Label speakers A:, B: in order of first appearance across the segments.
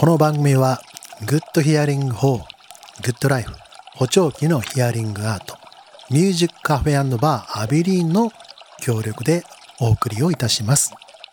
A: この番組はグッドヒアリング4、グッドライフ、補聴器のヒアリングアート、ミュージックカフェ&バーアビリーンの協力でお送りをいたします。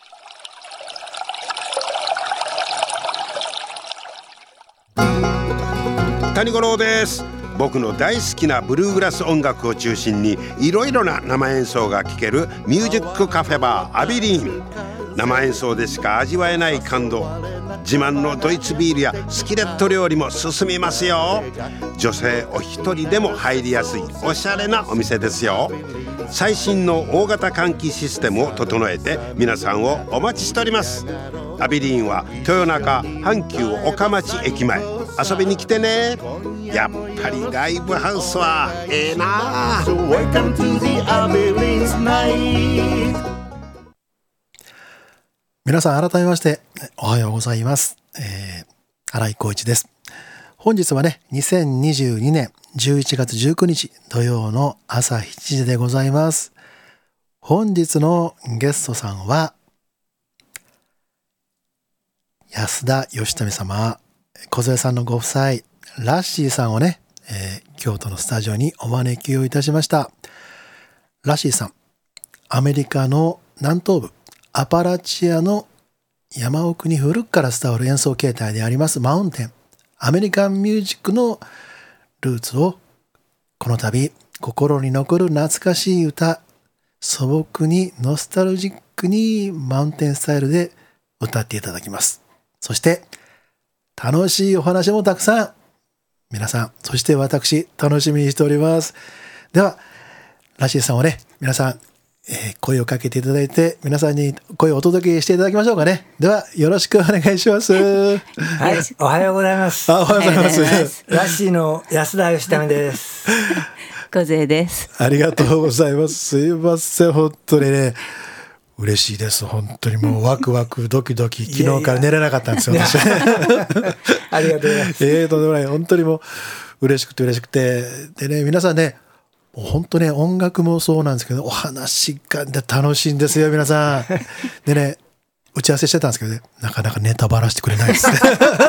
B: 谷五郎です。僕の大好きなブルーグラス音楽を中心にいろいろな生演奏が聴けるミュージックカフェバーアビリーン。生演奏でしか味わえない感動、自慢のドイツビールやスキレット料理も進みますよ。女性お一人でも入りやすいおしゃれなお店ですよ。最新の大型換気システムを整えて皆さんをお待ちしております。アビリーンは豊中阪急岡町駅前、遊びに来てね。やっぱりライブハウスはええな。
A: 皆さん改めましておはようございます。新井光一です。本日はね、2022年11月19日土曜の朝7時でございます。本日のゲストさんは安田義民様、小さんのご夫妻、ラッシーさんをね、京都のスタジオにお招きをいたしました。ラッシーさん、アメリカの南東部アパラチアの山奥に古くから伝わる演奏形態でありますマウンテン、アメリカンミュージックのルーツをこの度心に残る懐かしい歌、素朴にノスタルジックにマウンテンスタイルで歌っていただきます。そして楽しいお話もたくさん、皆さん、そして私楽しみにしております。ではラッシーさんをね、皆さん声をかけていただいて、皆さんに声をお届けしていただきましょうかね。ではよろしくお願いします。
C: はい、おはようございます。
A: おはようございます。
C: ラッシーの安田義民です。
D: 小勢です。
A: ありがとうございます。すいません、本当にね、嬉しいです。本当にもうワクワクドキドキ、昨日から寝れなかったんですよ、私。
C: ありがとうございます。
A: とんでもない、本当にもう嬉しくて、でね、皆さんね、もう本当ね、音楽もそうなんですけど、お話が楽しいんですよ、皆さん。でね、打ち合わせしてたんですけどね、なかなかネタバラしてくれないです。い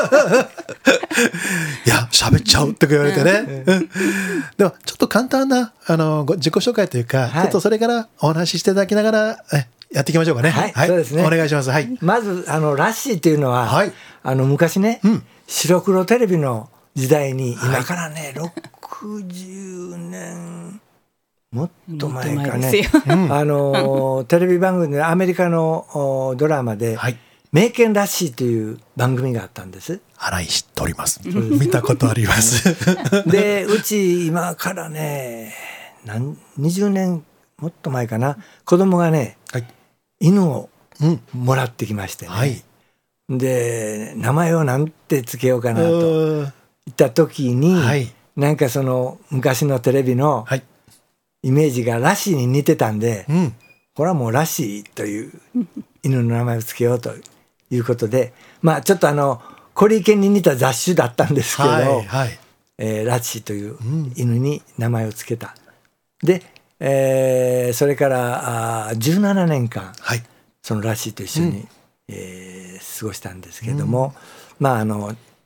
A: や、喋っちゃうって言われてね。でも、ちょっと簡単な自己紹介というか、ちょっとそれからお話ししていただきながら、やっていきましょうかね。
C: はい、そうですね。
A: お願いします。はい。
C: まず、ラッシーっていうのは、はい、昔ね、白黒テレビの時代に、今からね、60年もっと前かね、テレビ番組でアメリカのドラマで、名犬ラッシーという番組があったんです。
A: はい、知っております。見たことあります。
C: で、うち今からね、20年もっと前かな、子供がね、犬をもらってきましてね、で名前をなんてつけようかなと言った時に、なんかその昔のテレビのイメージがラッシーに似てたんで、これはもうラッシーという犬の名前をつけようということで、まあちょっとコリー犬に似た雑種だったんですけど、ラッシーという犬に名前をつけた。で、それから17年間、そのラッシーと一緒に、過ごしたんですけども、まあ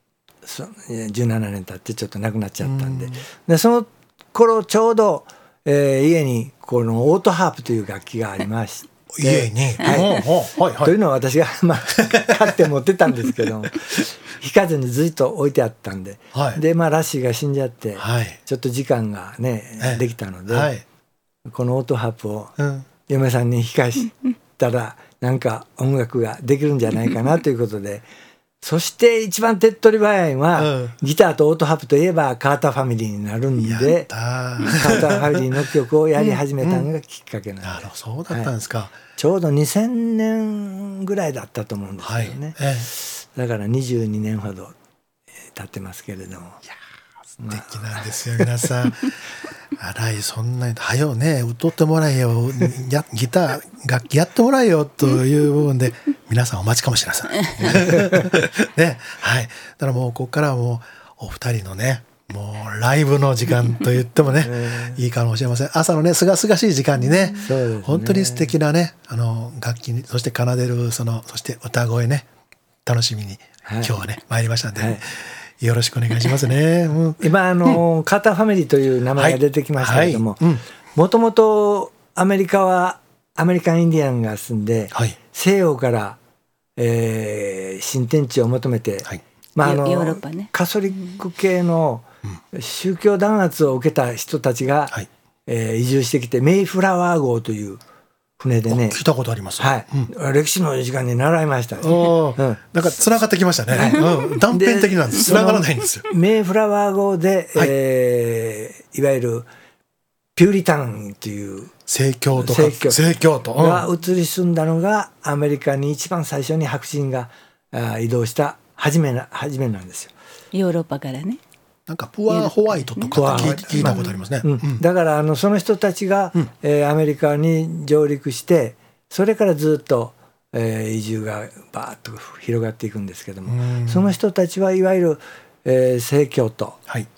C: 17年経ってちょっと亡くなっちゃったんで、でその頃ちょうど、家にこのオートハープという楽器がありまして、
A: 家に、
C: というのは私が、買って持ってたんですけど弾かずにずっと置いてあったんで、でラッシーが死んじゃって、ちょっと時間がね、できたので、このオートハープを嫁さんに弾かしたらなんか音楽ができるんじゃないかなということで、そして一番手っ取り早いのは、ギターとオートハープといえばカーターファミリーになるんで、カーターファミリーの曲をやり始めたのがきっかけなんで、
A: そうだったんですか。
C: ちょうど2000年ぐらいだったと思うんですけどね、だから22年ほど経ってますけれども、
A: 素敵なんですよ、皆さん。新井、そんなにはよね、歌ってもらえよ、ギター楽器やってもらえよという部分で皆さんお待ちかもしれません。ね、はい。だからもうここからはもうお二人のね、もうライブの時間と言ってもね、いいかもしれません。朝のね、すがすがしい時間にね、本当に素敵なね、楽器に、そして奏でるそして歌声ね、楽しみに今日はね参りましたんで、よろしくお願いしますね。
C: 今カーターファミリーという名前が出てきましたけども、もともとアメリカはアメリカンインディアンが住んで、西洋から、新天地を求めて、
D: ヨーロッパね、
C: カソリック系の宗教弾圧を受けた人たちが、移住してきて、メイフラワー号という船でね、
A: 聞いたことあります。
C: 歴史の時間に習いました。
A: なんかつながってきましたね。断片的なんです。つながらないんですよ。
C: メイフラワー号で、いわゆるピューリタンという
A: 正教徒
C: が移り住んだのが、アメリカに一番最初に白人が移動した初めなんですよ。
D: ヨーロッパからね。
A: なんかプアホワイトとか聞いたことありますね。
C: だからその人たちが、アメリカに上陸して、それからずっと、移住がバーッと広がっていくんですけども、その人たちはいわゆる、正教徒、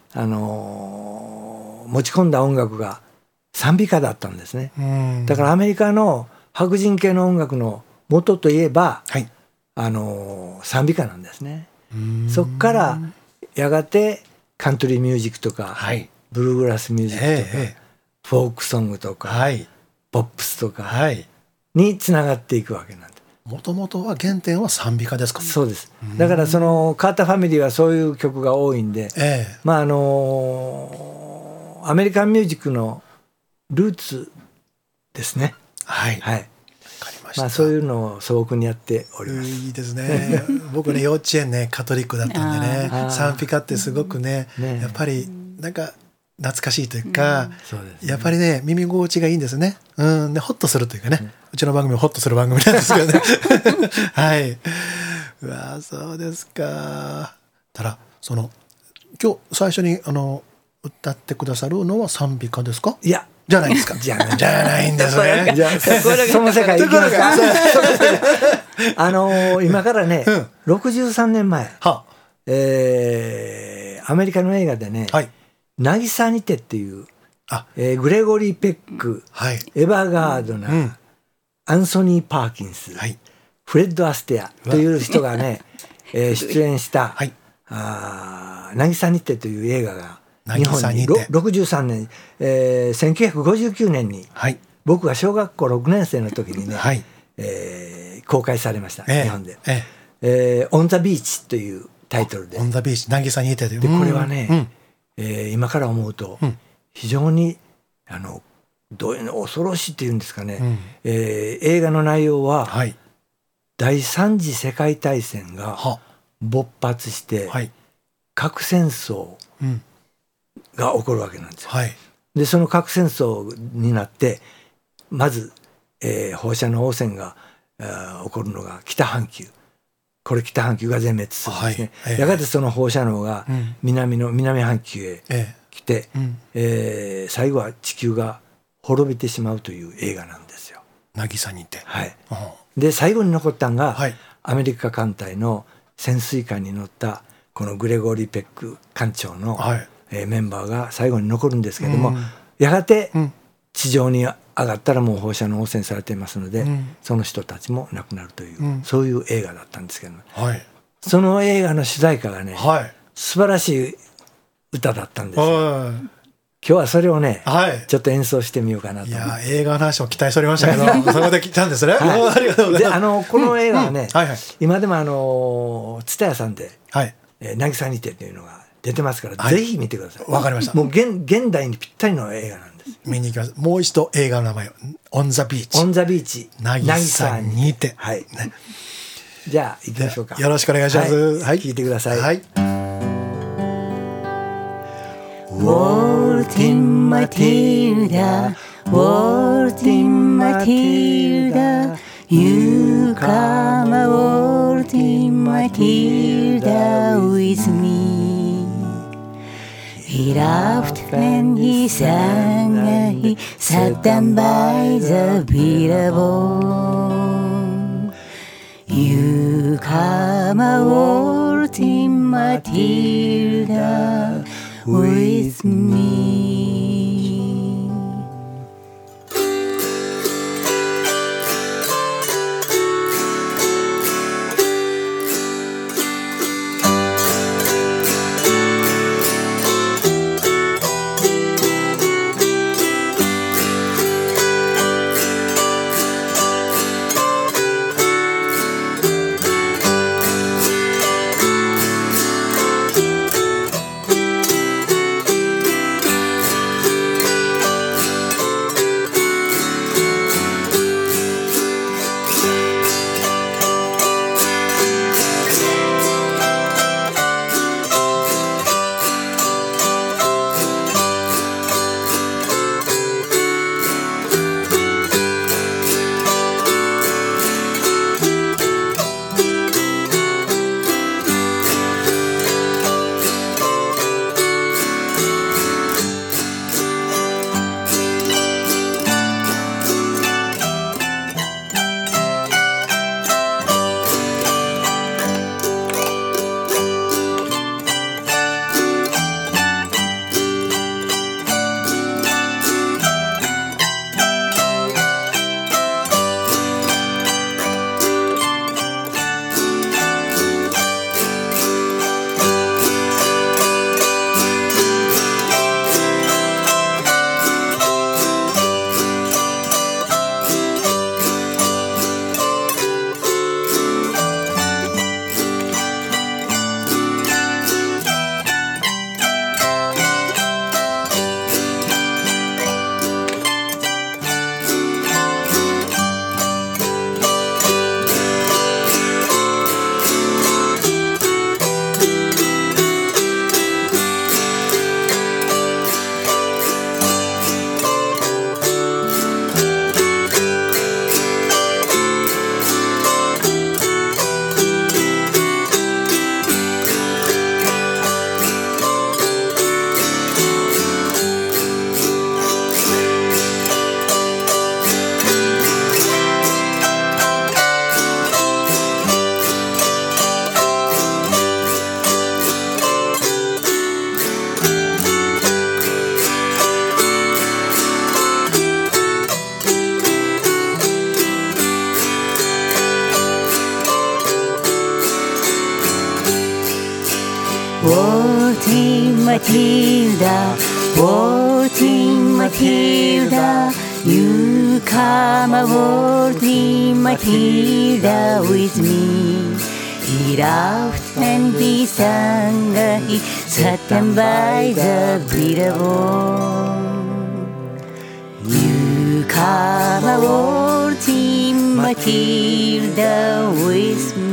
C: 持ち込んだ音楽が賛美歌だったんですね。だからアメリカの白人系の音楽の元といえば、賛美歌なんですね。そこからやがてカントリーミュージックとか、ブルーグラスミュージックとか、フォークソングとか、ポップスとかにつながっていくわけなんです。
A: もともとは原点は賛美歌ですか？
C: そうです。だからそのカーターファミリーはそういう曲が多いんで、アメリカンミュージックのルーツですね。そういうのを素朴にやっております。
A: いいですね。僕ね、幼稚園ねカトリックだったんでね、賛美歌ってすごくね、やっぱりなんか懐かしいというか、やっぱりね耳心地がいいんですね。でホッとするというかね、うちの番組はホッとする番組なんですけどね。うわそうですか。ただ今日最初に歌ってくださるのは賛美歌ですか？
C: いや。
A: じゃないですか。じゃないんですね。
C: その世界行きますか。今からね、63年前、アメリカの映画でね、渚にてっていう、グレゴリー・ペック、エヴァ・ガードナー、アンソニー・パーキンス、フレッド・アステアという人がね、出演した渚にてという映画が日本に63年、1959年に僕が小学校6年生の時にね、公開されました、日本で。オン・ザ・ビーチというタイトルで。
A: オン・ザ・ビーチ、渚にいて。
C: で、これはね、今から思うと、非常に、どういうの恐ろしいっていうんですかね、映画の内容は、第三次世界大戦が勃発して、核戦争が起こるわけなんですよ。でその核戦争になって、まず、放射能汚染が起こるのが北半球。これ北半球が全滅するんですね。やがてその放射能が南半球へ来て、最後は地球が滅びてしまうという映画なんですよ。
A: 渚にて。
C: で最後に残ったのが、アメリカ艦隊の潜水艦に乗ったこのグレゴリー・ペック艦長の、メンバーが最後に残るんですけども、やがて地上に上がったらもう放射能汚染されていますので、その人たちも亡くなるという、そういう映画だったんですけども、その映画の主題歌がね、素晴らしい歌だったんですよ。今日はそれをね、ちょっと演奏してみようかなと。
A: いや映画の話を期待しておりましたけどそこで来たんですね。ありがとうございます。
C: この映画はね、今でも蔦屋さんで渚にてというのが出てますから、ぜひ見てください。
A: わかりました。
C: もう現代にぴったりの映画なんです。
A: 見に行きます。もう一度映画の名前をオン・ザ・ビーチ。
C: オン・ザ・ビーチ。
A: 渚にて。
C: じゃあ行きましょうか。
A: よろしくお願いします。
C: 聞いてください。
D: Waltzing Matilda, waltzing Matilda, you come a waltzing Matilda with me. He laughed when he sang, he sat down by the billboard. You come a waltzing Matilda with me. Waltzing Matilda, waltzing Matilda, you come a waltzing Matilda with me. He laughed and he sang, he sat down by the billboard. You come a waltzing Matilda with me.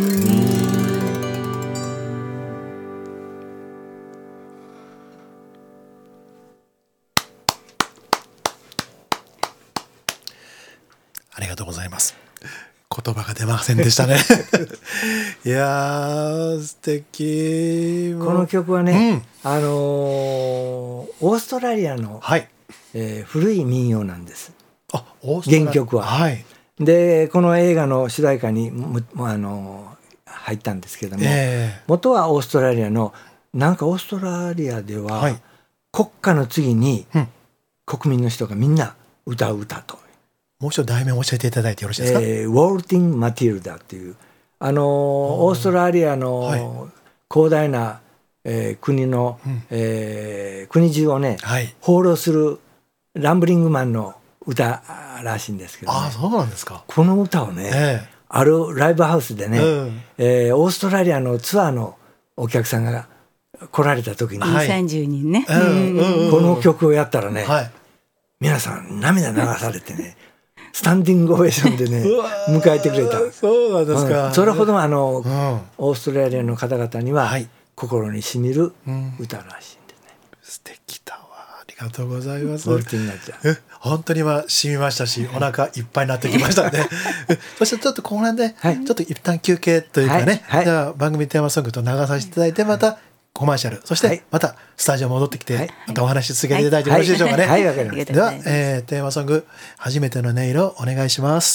A: ありがとうございます。言葉が出ませんでしたね。いやー素敵。
C: この曲はね、オーストラリアの、
A: はい
C: 古い民謡なんです。
A: あ、オーストラリア
C: 原曲は。
A: はい、
C: でこの映画の主題歌に入ったんですけども、元はオーストラリアのなんかオーストラリアでは、はい、国歌の次に、国民の人がみんな歌う歌と。
A: もう一度題名を教えていただいてよろしいですか。
C: ウォルティン・マティルダっていうオーストラリアの、はい、広大な、国の、国中をね、はい、放浪するランブリングマンの歌らしいんですけど、ね、
A: あ、そうなんですか。
C: この歌をね、あるライブハウスでね、オーストラリアのツアーのお客さんが来られた時に、
D: 30人ね、
C: この曲をやったらね、はい、皆さん涙流されてねスタンディングオベーションでね迎えてくれた。
A: そうなんですか。
C: それほどオーストラリアの方々には、はい、心にしみる歌らしいんでね、
A: 素敵だわ。ありがとうございます。本当に今染みましたし、お腹いっぱいになってきましたね。そしてちょっとこの辺で、はい、ちょっと一旦休憩というかね、はいはい、では番組テーマソングと流させていただいて、またコマーシャル、そしてまたスタジオ戻ってきて、またお話し続けていただいてよろしいでしょうかね。
C: はい、わかりました。
A: では、テーマソング初めての音色お願いします。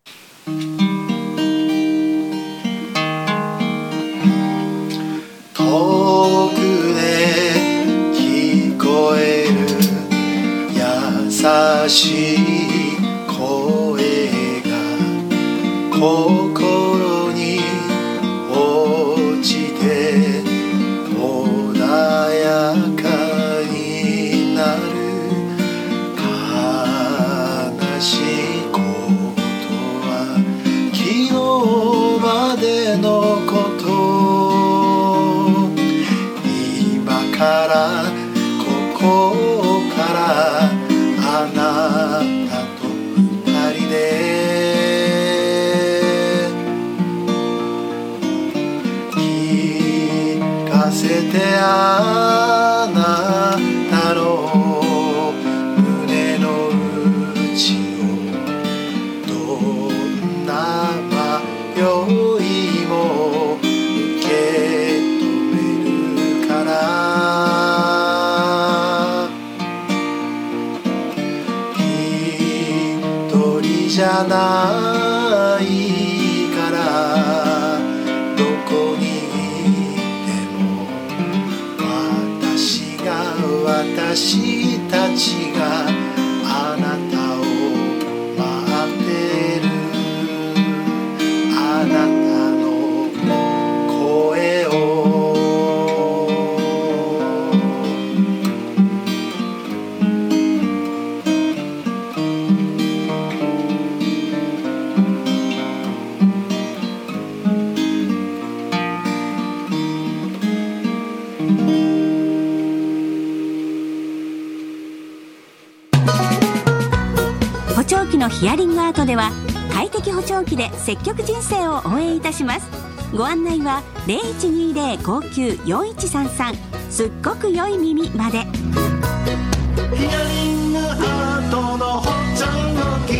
A: 遠くで聞こえる優しい声が心に落ちて穏やかになる。悲しいことは昨日までのこと。今からここからあなたと二人で聞かせてあなたの胸の内を。どんな迷いも受け止めるから。一人じゃないからどこに私たちがあなたを待ってる。あなたの声を。
E: 補聴器のヒアリングアートでは快適補聴器で積極人生を応援いたします。ご案内は 0120-594133 すっごく良い耳まで。ヒアリングアートの補聴器。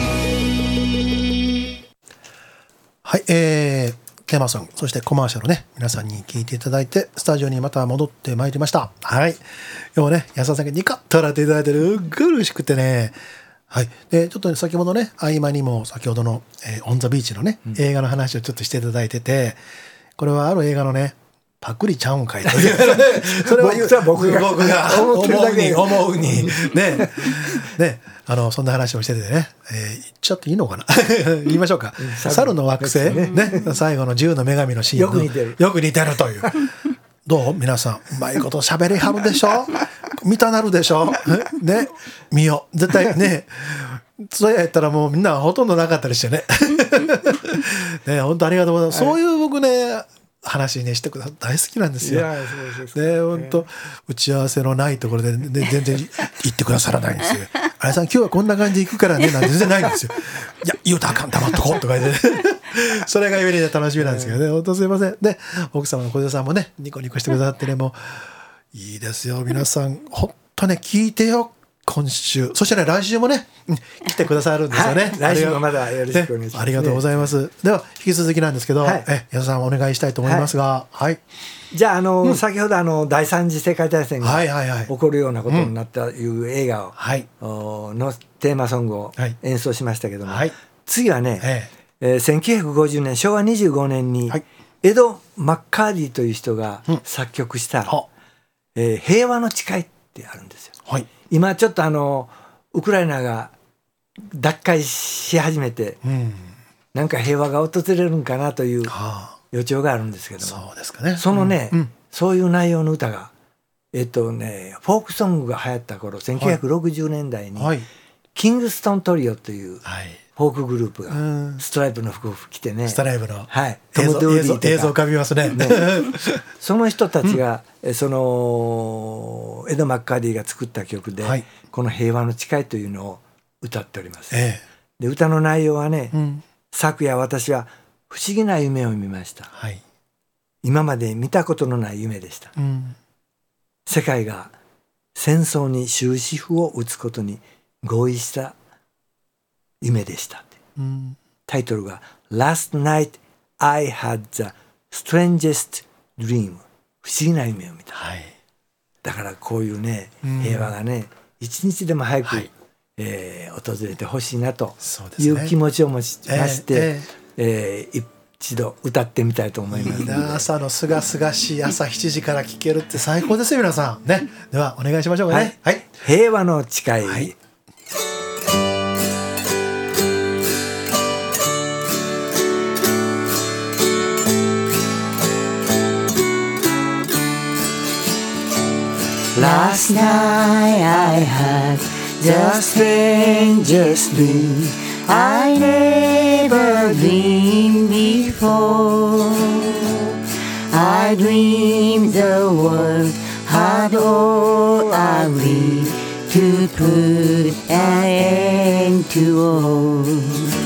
A: はい、テーマソング、そしてコマーシャルね、皆さんに聞いていただいて、スタジオにまた戻ってまいりました。はい、今日はね、安田さんがニカッと笑っていただいてる、苦しくてね。はい、でちょっと、ね、先ほどね合間にも先ほどの、オンザビーチのね、映画の話をちょっとしていただいてて、これはある映画のねパクリちゃうんかいというそれは僕が思うにねそんな話をしててね、言っちゃっていいのかな言いましょうか。猿の惑星ね、最後の10の女神のシーンのよく似てるというどう皆さんうまいこと喋りはるでしょ見たなるでしょね、見よう絶対ね。それやったらもうみんなほとんどなかったりしてねね、本当ありがとうございます、はい、そういう僕ね話ねしてくださ大好きなんですよ。
C: いやそうです
A: ね、本当打ち合わせのないところで、ね、全然言ってくださらないんですよ。あれさん今日はこんな感じで行くからねなんて全然ないんですよ。いや言うたらあかん黙っとこうとか言ってそれがよりね楽しみなんですけどね、本当すいません。で奥様の小出さんもねニコニコしてくださってね、もういいですよ皆さん本当ね聞いてよ今週、そしてね来週もね来てくださるんですよね、
C: はい、来週もまだよろしくお願いします、ね、
A: ありがとうございます。では引き続きなんですけど、はい、矢田さんお願いしたいと思いますが、はい、
C: じゃあ先ほど第三次世界大戦が起こるようなことになったいう映画を、のテーマソングを演奏しましたけども、はい、次はね、1950年昭和25年にエド・マッカーディという人が作曲した、平和の誓いってあるんですよ、はい、今ちょっとウクライナが奪回し始めて、なんか平和が訪れるんかなという予兆があるんですけども、
A: そうですかね、
C: そのね、そういう内容の歌がフォークソングが流行った頃1960年代に、キングストントリオというフォークグループがストライプの服を着てね、
A: ストライプの、
C: トム・ドゥーリーとか
A: 映像浮かびますね
C: その人たちが、そのエド・マッカーディが作った曲で、この平和の誓いというのを歌っております、で歌の内容はね、昨夜私は不思議な夢を見ました、今まで見たことのない夢でした、世界が戦争に終止符を打つことに合意した夢でした、タイトルが Last night I had the strangest dream 不思議な夢を見た、だからこういうね、平和がね一日でも早く、訪れてほしいなという気持ちを持ちまして、一度歌ってみたいと思います。
A: いいな、朝のすがすがしい朝7時から聴けるって最高ですよ皆さんね。ではお願いしましょうかね、
C: 平和の誓い、
D: Last night I had the strangest dream I never dreamed before. I dreamed the world had all agreed to put an end to all.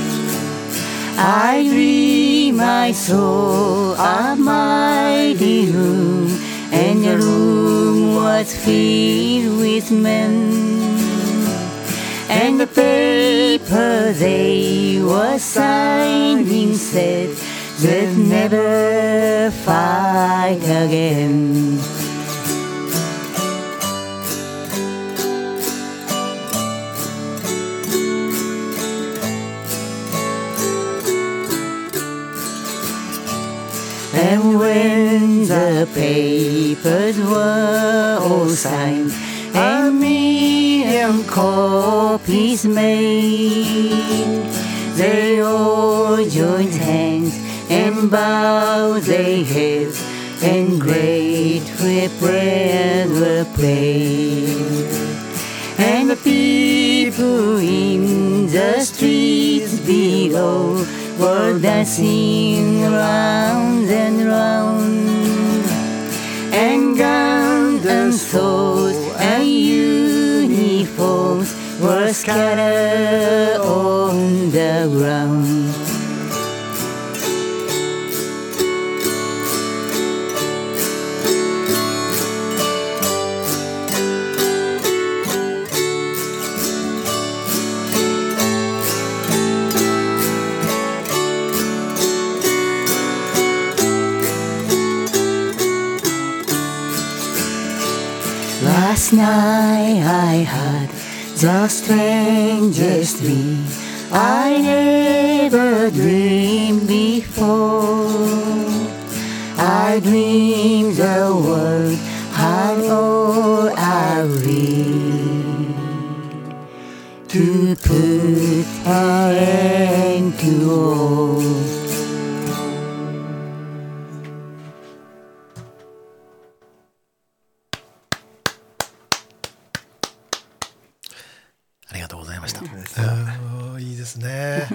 D: I dreamed I saw a mighty room, and the room was filled with men, and the paper they were signing said they'd never fight again. And when the papers were all signed, a million copies made, they all joined hands and bowed their heads, and great prayers were prayed. And the people in the streets below were dancing round and round, and guns and swords and uniforms were scattered on the ground. Last night I had the strangest dream I never dreamed before. I dreamed the world had all agreed to put an end to all.
A: がとうございました。いいですね。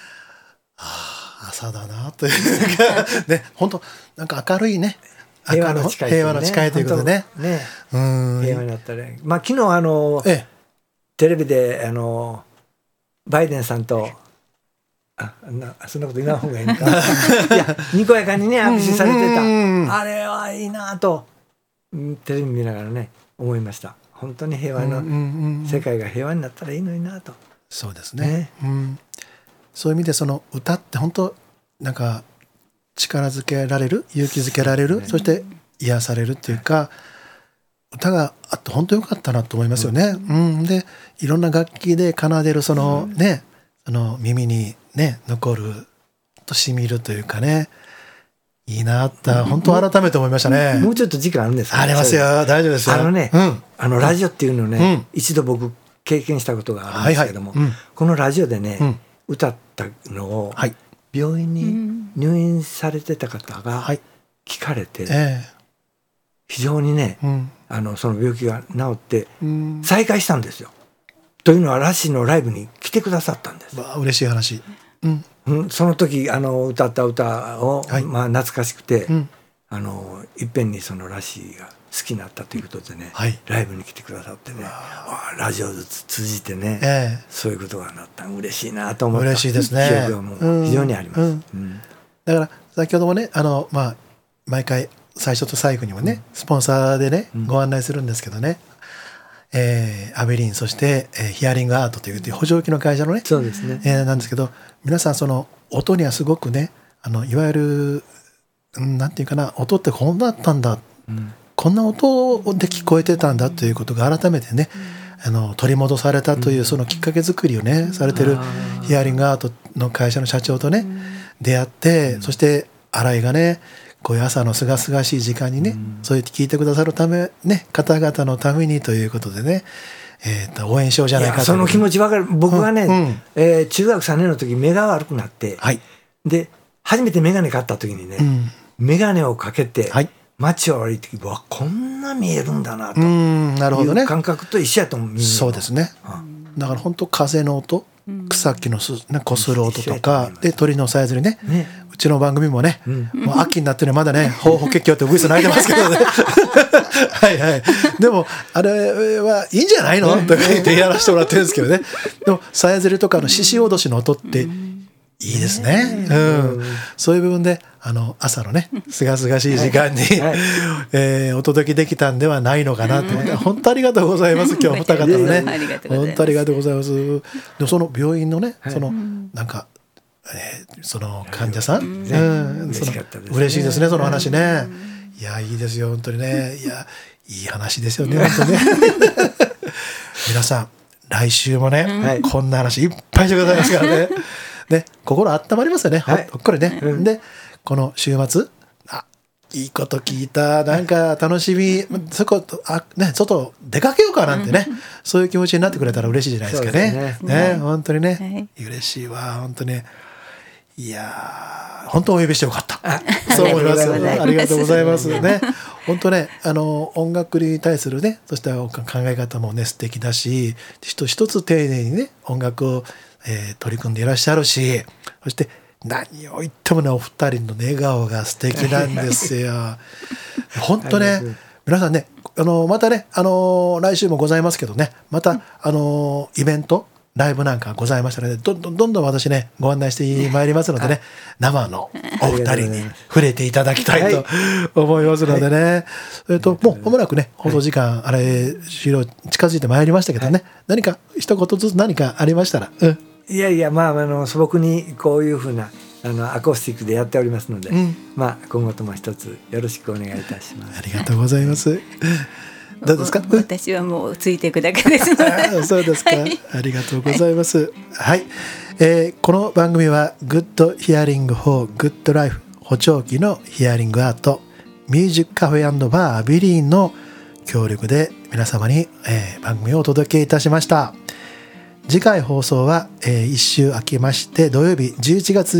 A: 朝だなというかね、本当なんか明るいね、
C: 平和の近い
A: ということでね。
C: 平和になったね。まあ昨日テレビでバイデンさんとそんなこと言わん方がいいのかいやにこやかにね握手されてた、あれはいいなとテレビ見ながらね思いました。本当に平和の世界が平和になったらいいのになと。
A: そうですね。そういう意味でその歌って本当なんか力づけられる、勇気づけられる、そして癒されるっていうか、歌があって本当良かったなと思いますよね。でいろんな楽器で奏でるそのね、その耳にね残るとしみるというかね、いいなって本当改めて思いましたね。
C: もうちょっと時間あるんですか？
A: ありますよ、大丈夫ですよ。
C: ラジオっていうのをね、一度僕経験したことがあるんですけども、このラジオでね、歌ったのを病院に入院されてた方が聞かれて、非常にね、その病気が治って再会したんですよ。というのはラッシーのライブに来てくださったんです。
A: 嬉しい話。
C: その時歌った歌を、懐かしくて、いっぺんにそのラッシーが好きになったということでね、ライブに来てくださってね、ラジオ通じてね、そういうことがなったら嬉しいなと思った。
A: 嬉しいですね。
C: 記憶がもう非常にあります。
A: だから先ほどもね毎回最初と最後にもね、スポンサーでねご案内するんですけどね、アベリンそしてヒアリングアートという補助器の会社のね、
C: そうですね、
A: なんですけど、皆さんその音にはすごくねいわゆるなんていうかな、音ってこんなだったんだ、こんな音で聞こえてたんだということが改めてね取り戻されたというそのきっかけ作りをねされてるヒアリングアートの会社の社長とね出会って、そして新井がねこういう朝のすがすがしい時間にね、そうやって聞いてくださるためね、方々のためにということでね、応援しようじゃないかと。
C: その気持ち分かる。僕がね、中学3年の時目が悪くなって、で初めて眼鏡買った時にね、眼鏡をかけて街を歩いてわこんな見えるんだなという感覚と一緒やと思う。
A: そうですね。だから本当風の音、草木のこする音とかで鳥のさえずりね、うちの番組もね、もう秋になってねまだねほうほけっきょってウグイス鳴いてますけどねでもあれはいいんじゃないのとか言ってやらせてもらってるんですけどね。でもさえずりとかの獅子おどしの音っていいですね。そういう部分で朝のねすがすがしい時間に、お届けできたんではないのかなと思って、本当ありがとうございます。今日お二方のね本当ありがとうございます。でもその病院のねそのなんか、その患者さん、嬉しいですねその話ね。いやいいですよ本当にね。いやいい話ですよね本当ね皆さん来週もね、こんな話いっぱいしてくださいますからね。で心温まりますよね、ほっこりね。でこの週末いいこと聞いた、なんか楽しみ、外出かけようかなんてね、そういう気持ちになってくれたら嬉しいじゃないですかね。本当にね、嬉しいわ本当に。いや本当お呼びしてよかった。そう思います。ありがとうございますね。本当ね音楽に対するねそうした考え方もね素敵だし、一つ丁寧にね音楽を取り組んでいらっしゃるし、そして何を言ってもねお二人の笑顔が素敵なんですよ本当ね。皆さんねまたね来週もございますけどね、またイベントライブなんかございましたのでどんどん私ねご案内してまいりますのでね、生のお二人に触れていただきたいと思いますのでね、もう間もなくね放送時間終了近づいてまいりましたけどね、何か一言ずつ何かありましたら。
C: いやいや素朴にこういうふうなアコースティックでやっておりますので、今後とも一つよろしくお願いいたします。
A: ありがとうございます。どうですか？
D: 私はもうついていくだけです
A: そうですか、ありがとうございます。この番組はグッドヒアリングフォーグッドライフ補聴器のヒアリングアートミュージックカフェ&バーアビリーンの協力で皆様に、番組をお届けいたしました。次回放送は、1週明けまして土曜日11月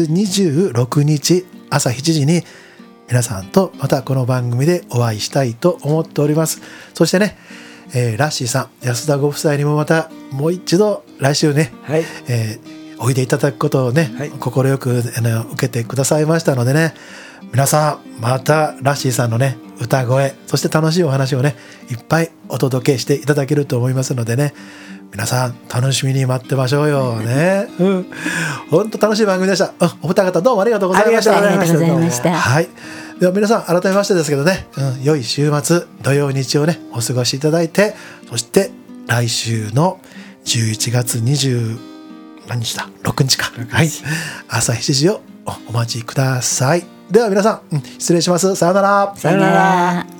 A: 26日朝7時に皆さんとまたこの番組でお会いしたいと思っております。そしてね、 ラッシーさん、安田ご夫妻にもまたもう一度来週ね、
C: はい、
A: おいでいただくことをね、
C: はい、
A: 快く、受けてくださいましたのでね、皆さんまたラッシーさんのね歌声、そして楽しいお話をねいっぱいお届けしていただけると思いますのでね、皆さん楽しみに待ってましょうよね。本当楽しい番組でした。お二方どうもありがとうございました。
D: ありがとうございました。
A: はい。では皆さん改めましてですけどね、良い週末土曜日曜ねお過ごしいただいて、そして来週の11月20何日だ6日か、はい、朝7時をお待ちください。では皆さん、失礼します。さようなら。
D: さようなら。